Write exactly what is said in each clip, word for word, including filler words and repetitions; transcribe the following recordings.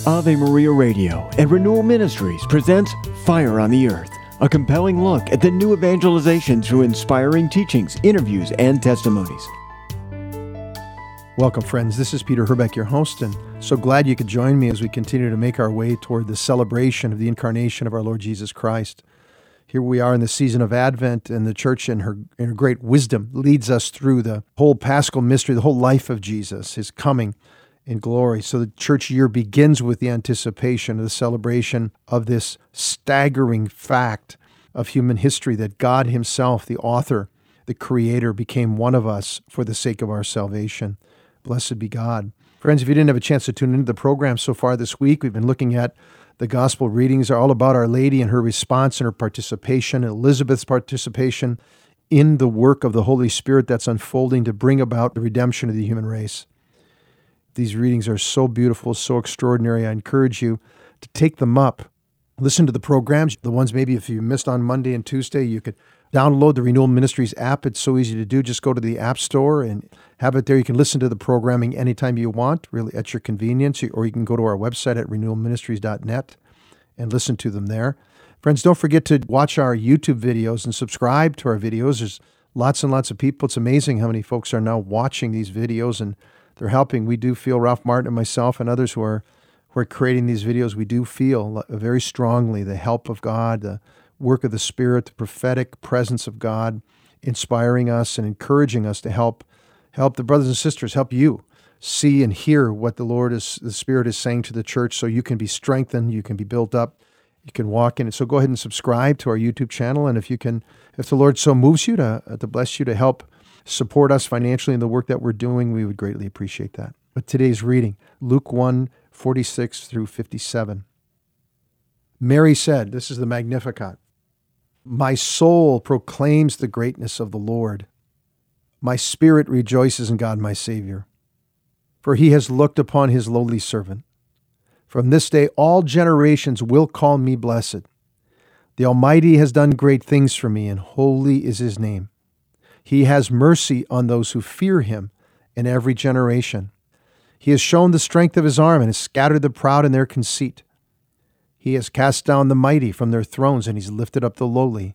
Ave Maria Radio and Renewal Ministries presents Fire on the Earth, a compelling look at the new evangelization through inspiring teachings, interviews, and testimonies. Welcome, friends. This is Peter Herbeck, your host, and so glad you could join me as we continue to make our way toward the celebration of the incarnation of our Lord Jesus Christ. Here we are in the season of Advent, and the church in her, in her great wisdom leads us through the whole Paschal mystery, the whole life of Jesus, his coming in glory. So the church year begins with the anticipation of the celebration of this staggering fact of human history, that God himself, the author, the creator, became one of us for the sake of our salvation. Blessed be God. Friends, if you didn't have a chance to tune into the program so far this week, we've been looking at the gospel readings are all about Our Lady and her response and her participation, Elizabeth's participation in the work of the Holy Spirit that's unfolding to bring about the redemption of the human race. These readings are so beautiful, so extraordinary. I encourage you to take them up. Listen to the programs, the ones maybe if you missed on Monday and Tuesday, you could download the Renewal Ministries app. It's so easy to do. Just go to the App Store and have it there. You can listen to the programming anytime you want, really at your convenience, or you can go to our website at renewal ministries dot net and listen to them there. Friends, don't forget to watch our YouTube videos and subscribe to our videos. There's lots and lots of people. It's amazing how many folks are now watching these videos, and they're helping. We do feel, Ralph Martin and myself and others who are, who are creating these videos, we do feel very strongly the help of God, the work of the Spirit, the prophetic presence of God, inspiring us and encouraging us to help help the brothers and sisters, help you see and hear what the Lord is, the Spirit is saying to the church, so you can be strengthened, you can be built up, you can walk in it. So go ahead and subscribe to our YouTube channel, and if you can, if the Lord so moves you to, to bless you, to help support us financially in the work that we're doing, we would greatly appreciate that. But today's reading, Luke one, forty-six through fifty-seven. Mary said, this is the Magnificat, "My soul proclaims the greatness of the Lord. My spirit rejoices in God my Savior, for he has looked upon his lowly servant. From this day all generations will call me blessed. The Almighty has done great things for me, and holy is his name. He has mercy on those who fear him in every generation. He has shown the strength of his arm and has scattered the proud in their conceit. He has cast down the mighty from their thrones, and he's lifted up the lowly.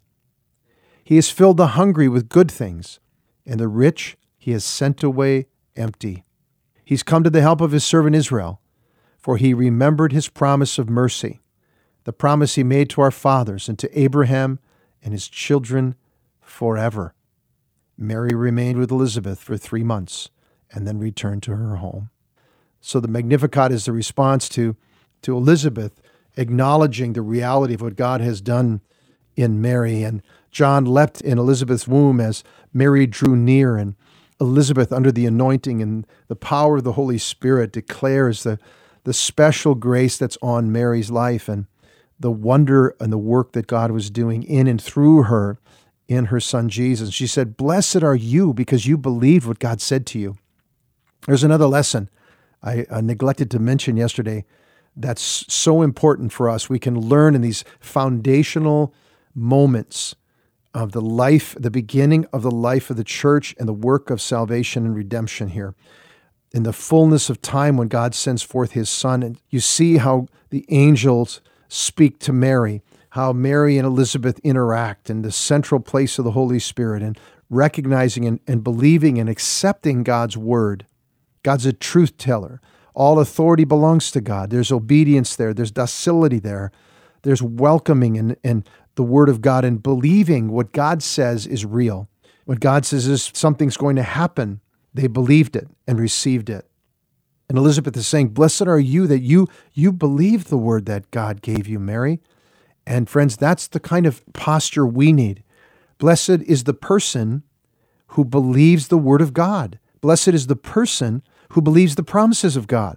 He has filled the hungry with good things, and the rich he has sent away empty. He's come to the help of his servant Israel, for he remembered his promise of mercy, the promise he made to our fathers and to Abraham and his children forever." Mary remained with Elizabeth for three months and then returned to her home. So the Magnificat is the response to, to Elizabeth acknowledging the reality of what God has done in Mary. And John leapt in Elizabeth's womb as Mary drew near, and Elizabeth, under the anointing and the power of the Holy Spirit, declares the, the special grace that's on Mary's life and the wonder and the work that God was doing in and through her in her son Jesus. She said, "Blessed are you because you believed what God said to you." There's another lesson I, I neglected to mention yesterday that's so important for us. We can learn in these foundational moments of the life, the beginning of the life of the church and the work of salvation and redemption here. In the fullness of time when God sends forth his Son, and you see how the angels speak to Mary, how Mary and Elizabeth interact, and the central place of the Holy Spirit, and recognizing and, and believing and accepting God's word. God's a truth teller. All authority belongs to God. There's obedience there. There's docility there. There's welcoming and, and the word of God and believing what God says is real. What God says is something's going to happen. They believed it and received it. And Elizabeth is saying, "Blessed are you that you, you believe the word that God gave you, Mary." And friends, that's the kind of posture we need. Blessed is the person who believes the word of God. Blessed is the person who believes the promises of God.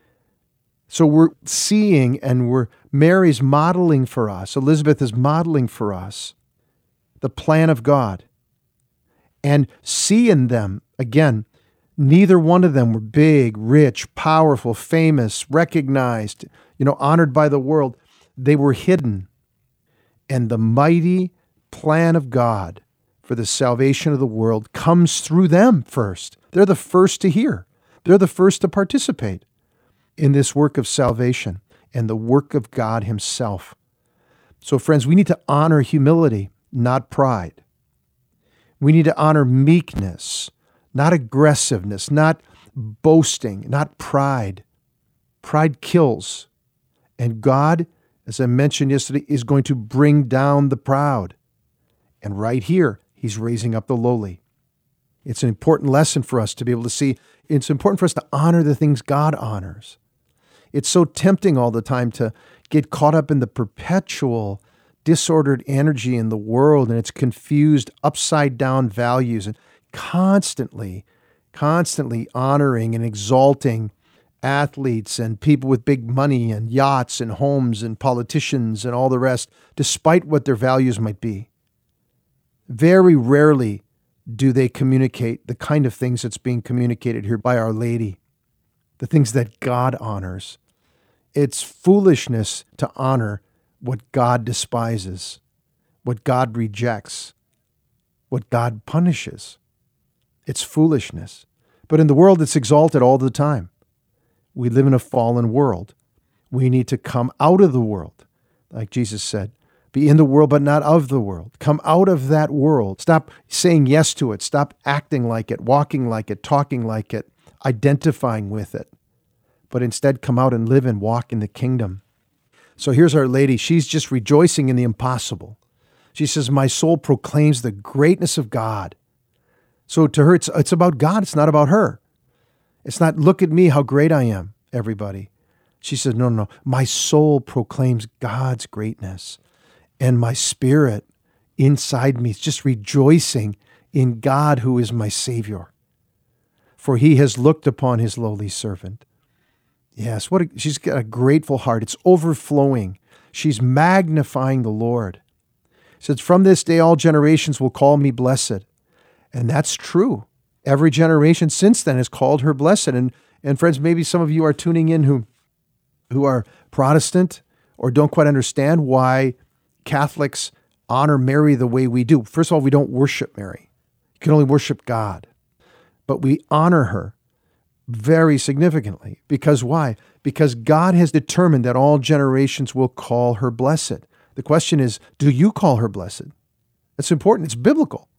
So we're seeing, and we're Mary's modeling for us, Elizabeth is modeling for us the plan of God. And see in them, again, neither one of them were big, rich, powerful, famous, recognized, you know, honored by the world. They were hidden. And the mighty plan of God for the salvation of the world comes through them first. They're the first to hear. They're the first to participate. in this work of salvation and the work of God himself. So friends, we need to honor humility, not pride. We need to honor meekness, not aggressiveness, not boasting, not pride. Pride kills. And God, as I mentioned yesterday, is going to bring down the proud. And right here, he's raising up the lowly. It's an important lesson for us to be able to see. It's important for us to honor the things God honors. It's so tempting all the time to get caught up in the perpetual disordered energy in the world and its confused upside down values, and constantly, constantly honoring and exalting athletes and people with big money and yachts and homes and politicians and all the rest, despite what their values might be. Very rarely do they communicate the kind of things that's being communicated here by Our Lady, the things that God honors. It's foolishness to honor what God despises, what God rejects, what God punishes. It's foolishness. But in the world, it's exalted all the time. We live in a fallen world. We need to come out of the world, like Jesus said. Be in the world, but not of the world. Come out of that world. Stop saying yes to it. Stop acting like it, walking like it, talking like it, identifying with it. But instead, come out and live and walk in the kingdom. So here's Our Lady. She's just rejoicing in the impossible. She says, my soul proclaims the greatness of God. So to her, it's, it's about God. It's not about her. It's not, look at me, how great I am, everybody. She says, no, no, no. My soul proclaims God's greatness. And my spirit inside me is just rejoicing in God, who is my Savior. For he has looked upon his lowly servant. Yes, what a, she's got a grateful heart. It's overflowing. She's magnifying the Lord. It says, from this day all generations will call me blessed. And that's true. Every generation since then has called her blessed. And, and friends, maybe some of you are tuning in who, who are Protestant or don't quite understand why Catholics honor Mary the way we do. First of all, we don't worship Mary. You can only worship God. But we honor her very significantly. Because why? Because God has determined that all generations will call her blessed. The question is, do you call her blessed? That's important. It's biblical.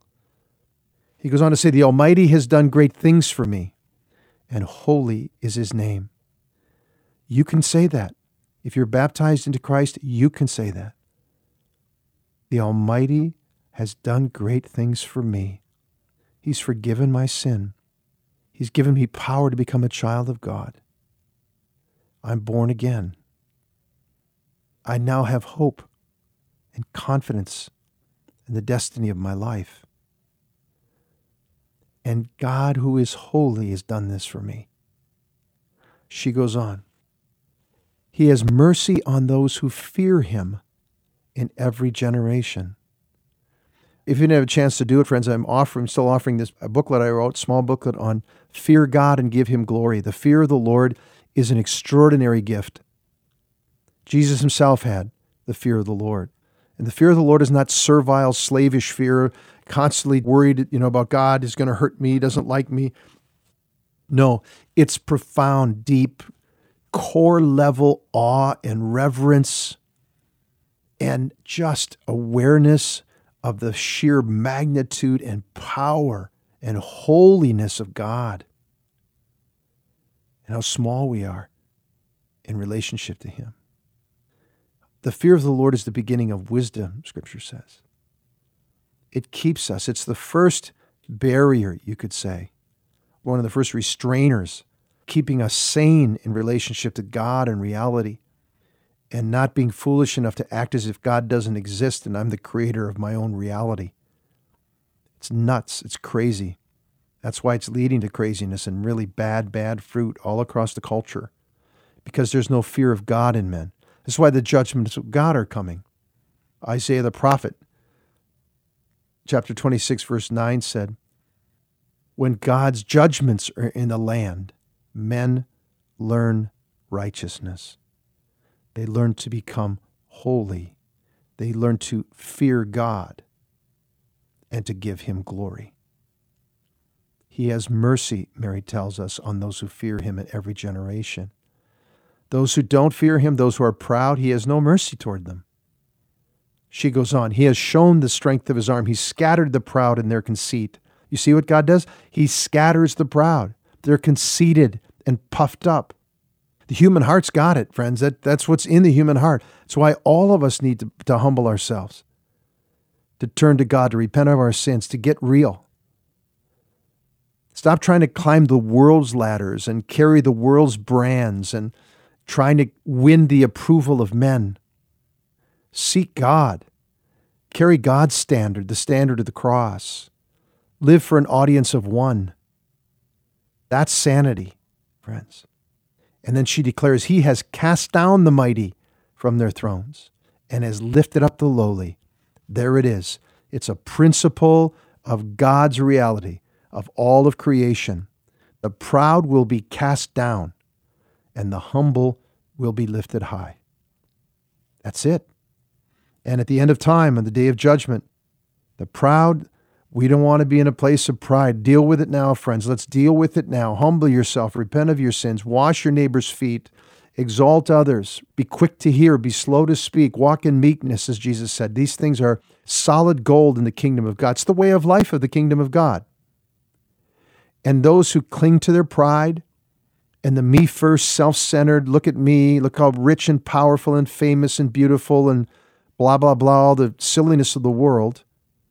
He goes on to say, the Almighty has done great things for me, and holy is his name. You can say that. If you're baptized into Christ, you can say that. The Almighty has done great things for me. He's forgiven my sin. He's given me power to become a child of God. I'm born again. I now have hope and confidence in the destiny of my life. And God, who is holy, has done this for me. She goes on. He has mercy on those who fear him in every generation. If you didn't have a chance to do it, friends, I'm offering, still offering this a booklet I wrote, small booklet on fear God and give him glory. The fear of the Lord is an extraordinary gift. Jesus himself had the fear of the Lord. And the fear of the Lord is not servile, slavish fear, constantly worried, you know, about God is going to hurt me, doesn't like me. No, it's profound, deep, core level awe and reverence and just awareness of the sheer magnitude and power and holiness of God and how small we are in relationship to him. The fear of the Lord is the beginning of wisdom, Scripture says. It keeps us. It's the first barrier, you could say, one of the first restrainers, keeping us sane in relationship to God and reality, and not being foolish enough to act as if God doesn't exist and I'm the creator of my own reality. It's nuts. It's crazy. That's why it's leading to craziness and really bad, bad fruit all across the culture, because there's no fear of God in men. That's why the judgments of God are coming. Isaiah the prophet, chapter twenty-six, verse nine said, when God's judgments are in the land, men learn righteousness. They learn to become holy. They learn to fear God and to give him glory. He has mercy, Mary tells us, on those who fear him in every generation. Those who don't fear him, those who are proud, he has no mercy toward them. She goes on, he has shown the strength of his arm. He scattered the proud in their conceit. You see what God does? He scatters the proud. They're conceited and puffed up. The human heart's got it, friends. That, that's what's in the human heart. That's why all of us need to, to humble ourselves, to turn to God, to repent of our sins, to get real. Stop trying to climb the world's ladders and carry the world's brands and trying to win the approval of men. Seek God. Carry God's standard, the standard of the cross. Live for an audience of one. That's sanity, friends. And then she declares, he has cast down the mighty from their thrones and has lifted up the lowly. There it is. It's a principle of God's reality, of all of creation. The proud will be cast down and the humble will be lifted high. That's it. And at the end of time, on the day of judgment, the proud, we don't want to be in a place of pride. Deal with it now, friends. Let's deal with it now. Humble yourself. Repent of your sins. Wash your neighbor's feet. Exalt others. Be quick to hear. Be slow to speak. Walk in meekness, as Jesus said. These things are solid gold in the kingdom of God. It's the way of life of the kingdom of God. And those who cling to their pride and the me first, self-centered, look at me, look how rich and powerful and famous and beautiful and blah, blah, blah, all the silliness of the world,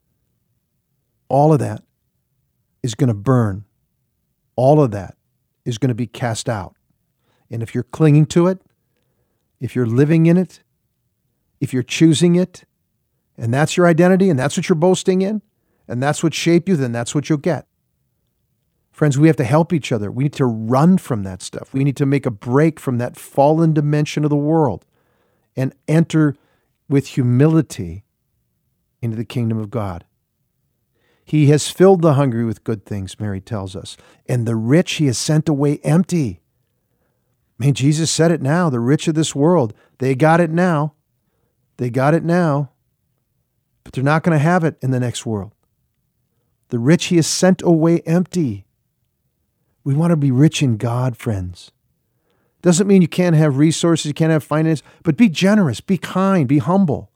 all of that is going to burn. All of that is going to be cast out. And if you're clinging to it, if you're living in it, if you're choosing it, and that's your identity, and that's what you're boasting in, and that's what shaped you, then that's what you'll get. Friends, we have to help each other. We need to run from that stuff. We need to make a break from that fallen dimension of the world and enter with humility into the kingdom of God. He has filled the hungry with good things, Mary tells us, and the rich he has sent away empty. I mean, Jesus said it now, the rich of this world, they got it now. They got it now, but they're not going to have it in the next world. The rich he has sent away empty. We want to be rich in God, friends. Doesn't mean you can't have resources, you can't have finance, but be generous, be kind, be humble.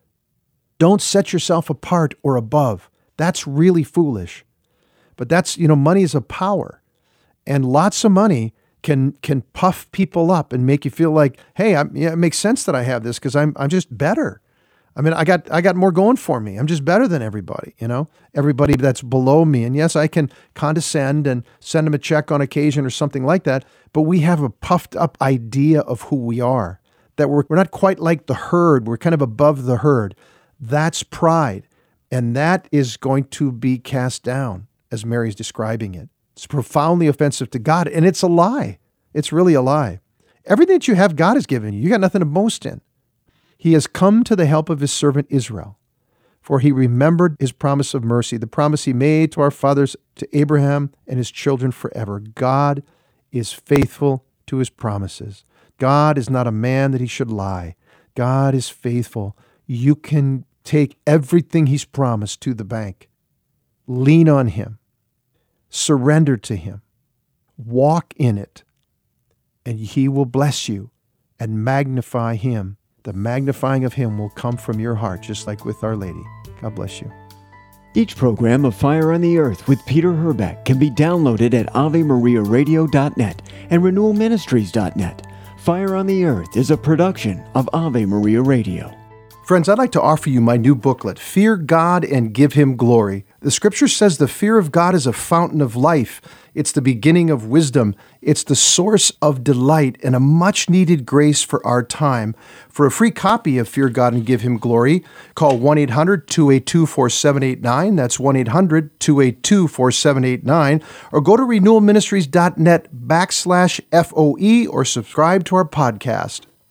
Don't set yourself apart or above. That's really foolish. But that's, you know, money is a power. And lots of money can can puff people up and make you feel like, hey, I'm, yeah, it makes sense that I have this because I'm I'm just better. I mean, I got I got more going for me. I'm just better than everybody, you know, everybody that's below me. And yes, I can condescend and send them a check on occasion or something like that. But we have a puffed up idea of who we are, that we're, we're not quite like the herd. We're kind of above the herd. That's pride. And that is going to be cast down, as Mary's describing it. It's profoundly offensive to God, and it's a lie. It's really a lie. Everything that you have, God has given you. You got nothing to boast in. He has come to the help of his servant Israel, for he remembered his promise of mercy, the promise he made to our fathers, to Abraham and his children forever. God is faithful to his promises. God is not a man that he should lie. God is faithful. You can take everything he's promised to the bank. Lean on him. Surrender to him. Walk in it. And he will bless you and magnify him. The magnifying of him will come from your heart, just like with Our Lady. God bless you. Each program of Fire on the Earth with Peter Herbeck can be downloaded at ave maria radio dot net and renewal ministries dot net. Fire on the Earth is a production of Ave Maria Radio. Friends, I'd like to offer you my new booklet, Fear God and Give Him Glory. The scripture says the fear of God is a fountain of life. It's the beginning of wisdom. It's the source of delight and a much-needed grace for our time. For a free copy of Fear God and Give Him Glory, call one eight hundred two eight two four seven eight nine. That's one eight hundred two eight two four seven eight nine. Or go to renewal ministries dot net backslash F O E or subscribe to our podcast.